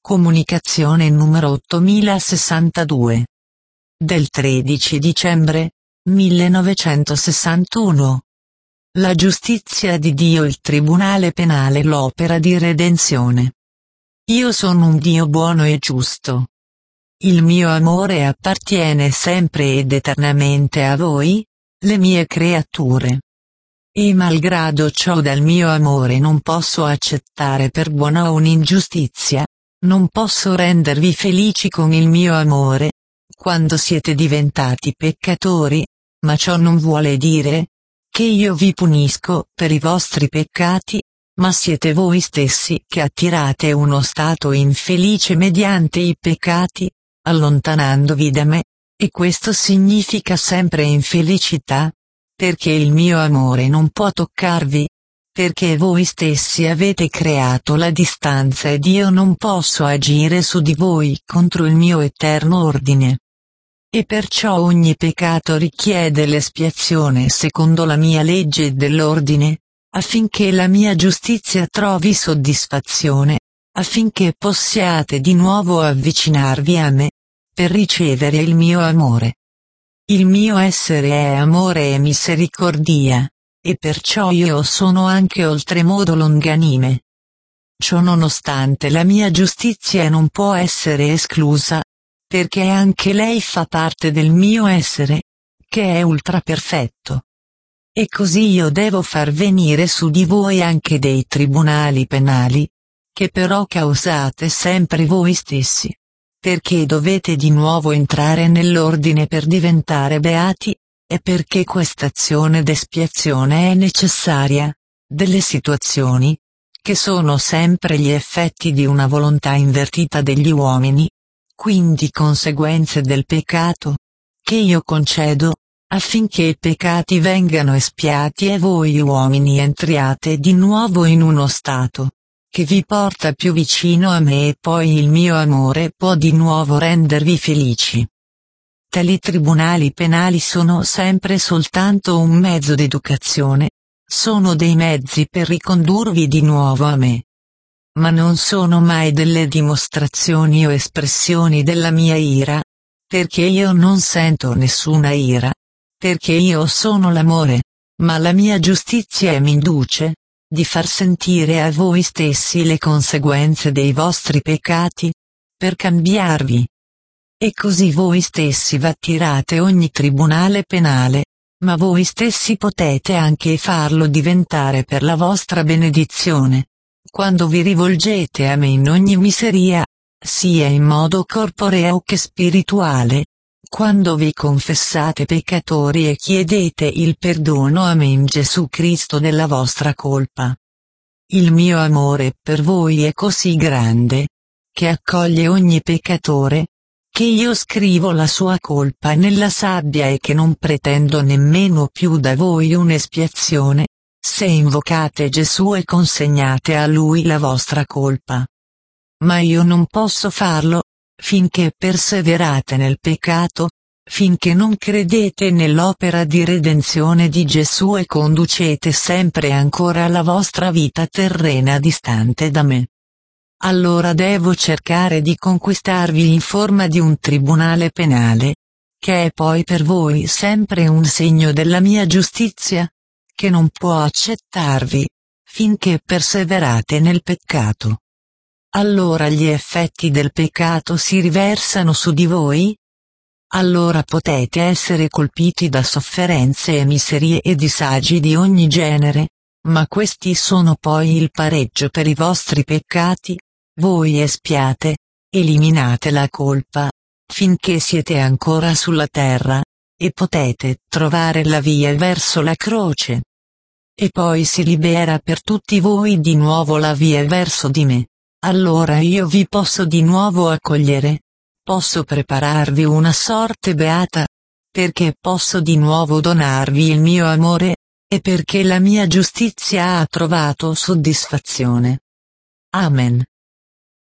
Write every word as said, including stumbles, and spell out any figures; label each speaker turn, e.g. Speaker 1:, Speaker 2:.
Speaker 1: Comunicazione numero ottomilasessantadue. Del tredici dicembre millenovecentosessantuno. La giustizia di Dio, il tribunale penale, l'opera di redenzione. Io sono un Dio buono e giusto. Il mio amore appartiene sempre ed eternamente a voi, le mie creature. E malgrado ciò dal mio amore non posso accettare per buona un'ingiustizia, non posso rendervi felici con il mio amore, quando siete diventati peccatori, ma ciò non vuole dire che io vi punisco per i vostri peccati, ma siete voi stessi che attirate uno stato infelice mediante i peccati, allontanandovi da me, e questo significa sempre infelicità, perché il mio amore non può toccarvi, perché voi stessi avete creato la distanza ed io non posso agire su di voi contro il mio eterno ordine. E perciò ogni peccato richiede l'espiazione secondo la mia legge dell'ordine, affinché la mia giustizia trovi soddisfazione, affinché possiate di nuovo avvicinarvi a me, per ricevere il mio amore. Il mio essere è amore e misericordia, e perciò io sono anche oltremodo longanime. Ciò nonostante la mia giustizia non può essere esclusa, perché anche lei fa parte del mio essere, che è ultra perfetto. E così io devo far venire su di voi anche dei tribunali penali, che però causate sempre voi stessi, perché dovete di nuovo entrare nell'ordine per diventare beati, e perché quest'azione d'espiazione è necessaria, delle situazioni, che sono sempre gli effetti di una volontà invertita degli uomini, quindi conseguenze del peccato, che io concedo, affinché i peccati vengano espiati e voi uomini entriate di nuovo in uno stato che vi porta più vicino a me, e poi il mio amore può di nuovo rendervi felici. Tali tribunali penali sono sempre soltanto un mezzo d'educazione, sono dei mezzi per ricondurvi di nuovo a me. Ma non sono mai delle dimostrazioni o espressioni della mia ira, perché io non sento nessuna ira, perché io sono l'amore, ma la mia giustizia mi induce di far sentire a voi stessi le conseguenze dei vostri peccati, per cambiarvi. E così voi stessi v'attirate ogni tribunale penale, ma voi stessi potete anche farlo diventare per la vostra benedizione, quando vi rivolgete a me in ogni miseria, sia in modo corporeo che spirituale, quando vi confessate peccatori e chiedete il perdono a me in Gesù Cristo della vostra colpa. Il mio amore per voi è così grande, che accoglie ogni peccatore, che io scrivo la sua colpa nella sabbia e che non pretendo nemmeno più da voi un'espiazione, se invocate Gesù e consegnate a Lui la vostra colpa. Ma io non posso farlo, finché perseverate nel peccato, finché non credete nell'opera di redenzione di Gesù e conducete sempre ancora la vostra vita terrena distante da me. Allora devo cercare di conquistarvi in forma di un tribunale penale, che è poi per voi sempre un segno della mia giustizia, che non può accettarvi, finché perseverate nel peccato. Allora gli effetti del peccato si riversano su di voi? Allora potete essere colpiti da sofferenze e miserie e disagi di ogni genere, ma questi sono poi il pareggio per i vostri peccati, voi espiate, eliminate la colpa, finché siete ancora sulla terra, e potete trovare la via verso la croce. E poi si libera per tutti voi di nuovo la via verso di me. Allora io vi posso di nuovo accogliere, posso prepararvi una sorte beata, perché posso di nuovo donarvi il mio amore, e perché la mia giustizia ha trovato soddisfazione. Amen.